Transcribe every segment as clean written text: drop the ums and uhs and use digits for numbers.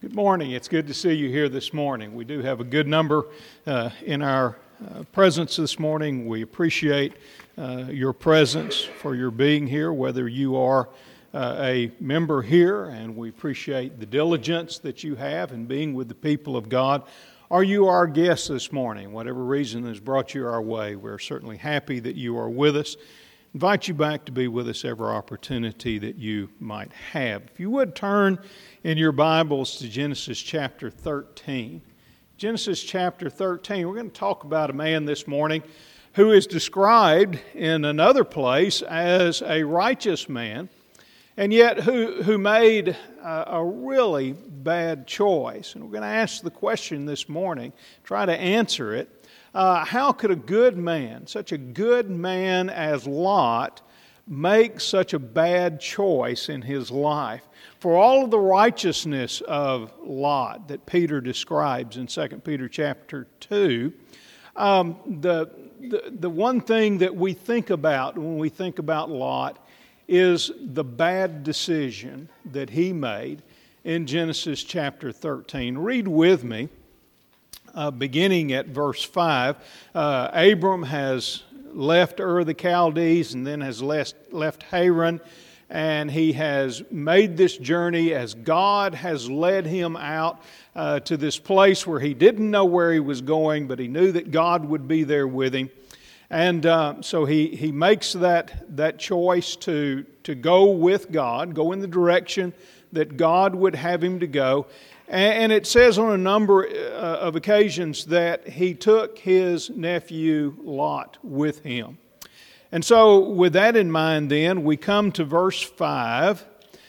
Good morning. It's good to see you here this morning. We do have a good number in our presence this morning. We appreciate your presence, for your being here, whether you are a member here, and we appreciate the diligence that you have in being with the people of God. Or you are our guest this morning, whatever reason has brought you our way. We're certainly happy that you are with us. Invite you back to be with us every opportunity that you might have. If you would turn in your Bibles to Genesis chapter 13. Genesis chapter 13, we're going to talk about a man this morning who is described in another place as a righteous man, and yet who made a really bad choice. And we're going to ask the question this morning, try to answer it. How could a good man, such a good man as Lot, make such a bad choice in his life? For all of the righteousness of Lot that Peter describes in 2 Peter chapter 2, the one thing that we think about when we think about Lot is the bad decision that he made in Genesis chapter 13. Read with me. Beginning at verse 5, Abram has left Ur of the Chaldees and then has left Haran, and he has made this journey as God has led him out to this place where he didn't know where he was going, but he knew that God would be there with him. And so he makes that choice to go with God, go in the direction that God would have him to go. And it says on a number of occasions that he took his nephew Lot with him. And so with that in mind then, we come to verse 5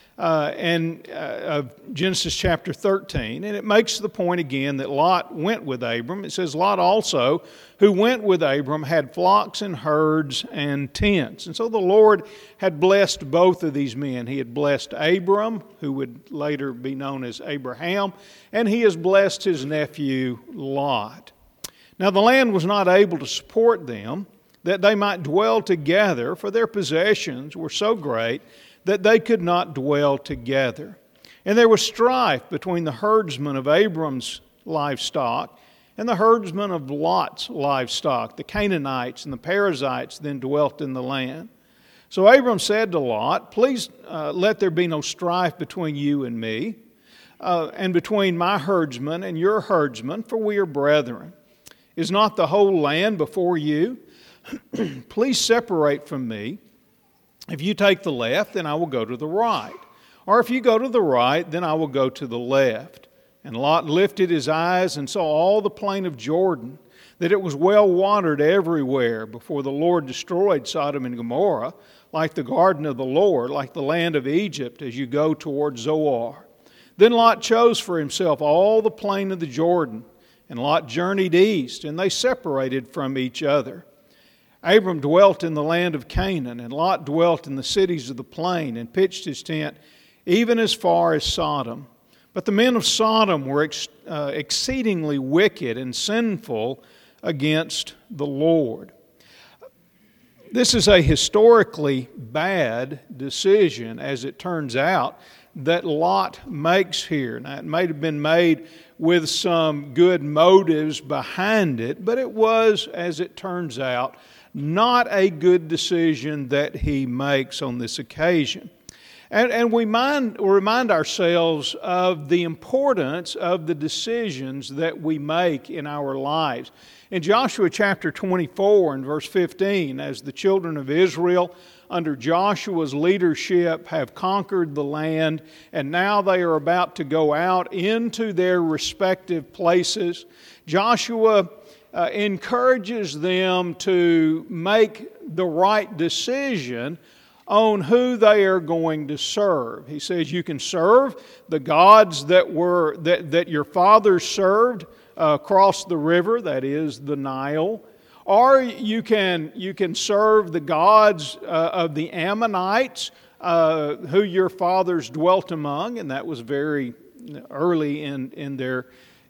of Genesis chapter 13, and it makes the point again that Lot went with Abram. It says, Lot also, who went with Abram, had flocks and herds and tents. And so the Lord had blessed both of these men. He had blessed Abram, who would later be known as Abraham, and he has blessed his nephew Lot. Now the land was not able to support them, that they might dwell together, for their possessions were so great that they could not dwell together. And there was strife between the herdsmen of Abram's livestock and the herdsmen of Lot's livestock. The Canaanites and the Perizzites then dwelt in the land. So Abram said to Lot, Please let there be no strife between you and me, and between my herdsmen and your herdsmen, for we are brethren. Is not the whole land before you? Please separate from me. If you take the left, then I will go to the right. Or if you go to the right, then I will go to the left. And Lot lifted his eyes and saw all the plain of Jordan, that it was well watered everywhere, before the Lord destroyed Sodom and Gomorrah, like the garden of the Lord, like the land of Egypt, as you go toward Zoar. Then Lot chose for himself all the plain of the Jordan, and Lot journeyed east, and they separated from each other. Abram dwelt in the land of Canaan, and Lot dwelt in the cities of the plain, and pitched his tent even as far as Sodom. But the men of Sodom were exceedingly wicked and sinful against the Lord. This is a historically bad decision, as it turns out, that Lot makes here. Now, it may have been made with some good motives behind it, but it was, as it turns out, not a good decision that he makes on this occasion. And we remind ourselves of the importance of the decisions that we make in our lives. In Joshua chapter 24 and verse 15, as the children of Israel under Joshua's leadership have conquered the land, and now they are about to go out into their respective places, Joshua encourages them to make the right decision on who they are going to serve. He says you can serve the gods that your fathers served across the river, that is the Nile, or you can serve the gods of the Ammonites who your fathers dwelt among, and that was very early in their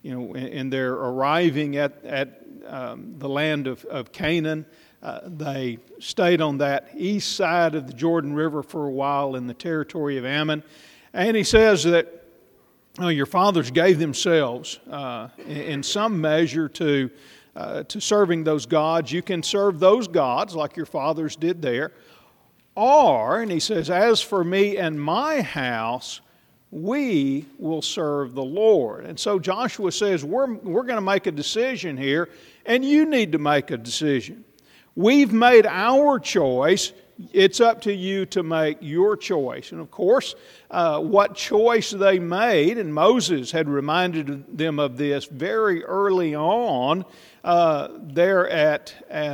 arriving at the land of Canaan. They stayed on that east side of the Jordan River for a while in the territory of Ammon. And he says that your fathers gave themselves in some measure to serving those gods. You can serve those gods like your fathers did there. Or, and he says, as for me and my house, we will serve the Lord. And so Joshua says, we're going to make a decision here, and you need to make a decision. We've made our choice. It's up to you to make your choice. And of course, what choice they made, and Moses had reminded them of this very early on there at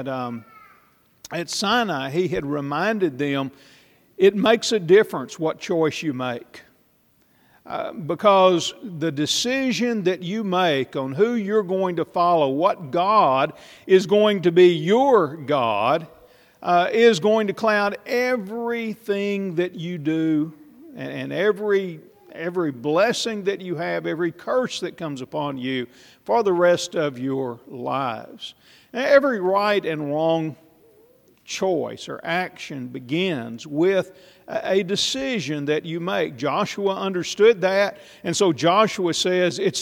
Sinai. He had reminded them, it makes a difference what choice you make. Because the decision that you make on who you're going to follow, what God is going to be your God, is going to cloud everything that you do and every blessing that you have, every curse that comes upon you for the rest of your lives. Now, every right and wrong choice or action begins with a decision that you make. Joshua understood that, and so Joshua says it's